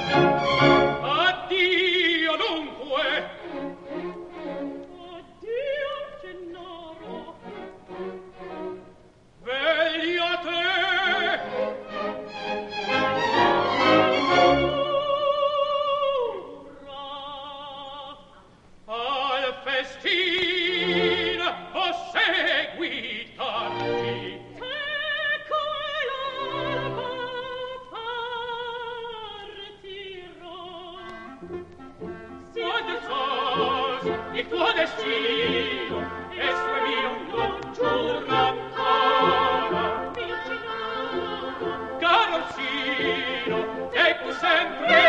Addio dunque. Addio, Gennaro. Vegli a te. Al festin ho seguitarti. Ecco l'alba partirò. Il tuo destino è mio non giurno cara. Mio Gennaro. Caro Ciro, e tu sempre